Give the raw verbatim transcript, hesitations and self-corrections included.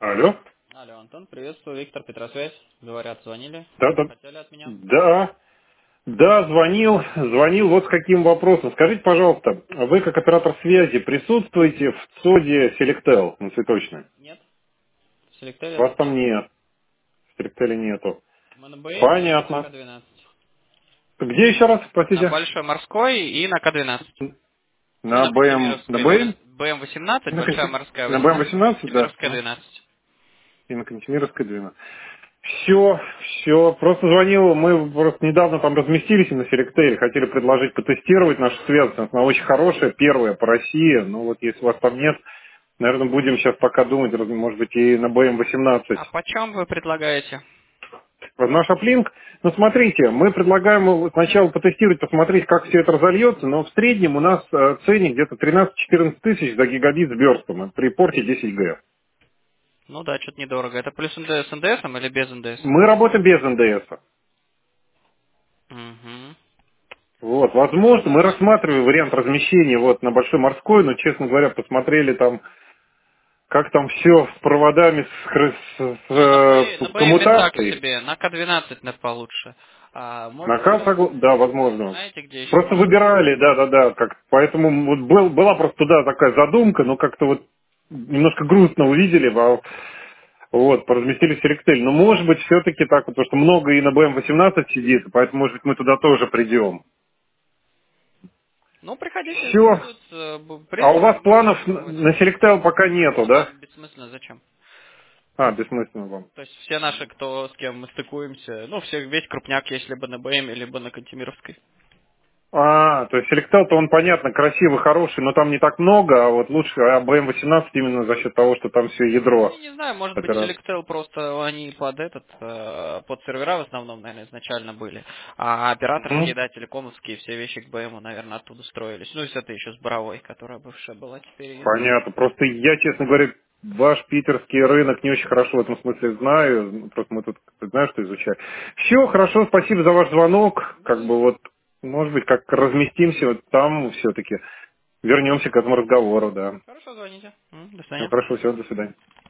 Алло? Алло, Антон, приветствую, Виктор, Петросвязь. Говорят, звонили. Да, Что-то да. хотели от меня? Да, да, звонил, звонил вот с каким вопросом. Скажите, пожалуйста, вы как оператор связи присутствуете в ЦОДе Selectel на Цветочной? Нет. В Селектеле Вас нас там нет. нет, в Selectel нету. Мы на Б М и на Понятно. К двенадцать. Где еще раз, На простите? Большой Морской и на К двенадцать. И На на БМ, на Кантемировской БМ? Б М восемнадцать, На, Большая Конти- Морская на БМ восемнадцать, восемнадцать, да. Кантемировская А? двенадцать. И на Кантемировской двенадцать. Все, все. Просто звонил, мы просто недавно там разместились на Selectel, хотели предложить потестировать нашу связь. Она очень хорошая, первая по России. Ну вот если у вас там нет, наверное, будем сейчас пока думать, раз- может быть, и на Б М восемнадцать. А почем вы предлагаете? Вот наш аплинк, ну смотрите, мы предлагаем его сначала потестировать, посмотреть, как все это разольется, но в среднем у нас э, ценник где-то тринадцать-четырнадцать тысяч за гигабит с бёрстом при порте десять Г. Ну да, что-то недорого. Это плюс НД с НДСом или без НДС? Мы работаем без Н Д С. Угу. Вот, возможно, мы рассматриваем вариант размещения вот на Большой Морской, но, честно говоря, посмотрели там, как там все с проводами, с, хры- с- с, Не, на э, Б, на с Б М так коммутацией. себе, на К двенадцать на получше. А, На может быть, К, согла- да, возможно. знаете, где еще Просто можно? выбирали, да-да-да, как, поэтому вот был, была просто туда такая задумка, но как-то вот немножко грустно увидели, а, вот, поразместили Selectel. Но может быть все-таки так, вот, потому что много и на Б М восемнадцать сидит, поэтому может быть мы туда тоже придем. Ну, приходите, Все. тут, э, б- в А у принципе, вас можно планов н- попробовать. на Selectel пока нету, Ну да? да, бессмысленно, зачем? А, бессмысленно вам. То есть все наши, кто с кем мы стыкуемся, ну, все, весь крупняк есть либо на Б М, либо на Кантемировской. А, то есть Selectel-то он, понятно, красивый, хороший, но там не так много, а вот лучше а Б М восемнадцать именно за счет того, что там все Ну, ядро я не знаю, может быть, операции. Selectel просто они под этот, э, под сервера в основном, наверное, изначально были. А операторские, Мгм. да, телекомовские, все вещи к Б М, наверное, оттуда строились. Ну, если это еще с Боровой, которая бывшая была, теперь ее нет. Понятно. Просто я, честно говоря, ваш питерский рынок не очень хорошо в этом смысле знаю. Ну, просто мы тут, ты знаешь, что изучаем. Все, хорошо, спасибо за ваш звонок. Не Как за бы что. вот, может быть, как разместимся вот там все-таки. Вернемся к этому разговору, да. Хорошо, звоните. М, До Все свидания. хорошо, всего, до свидания.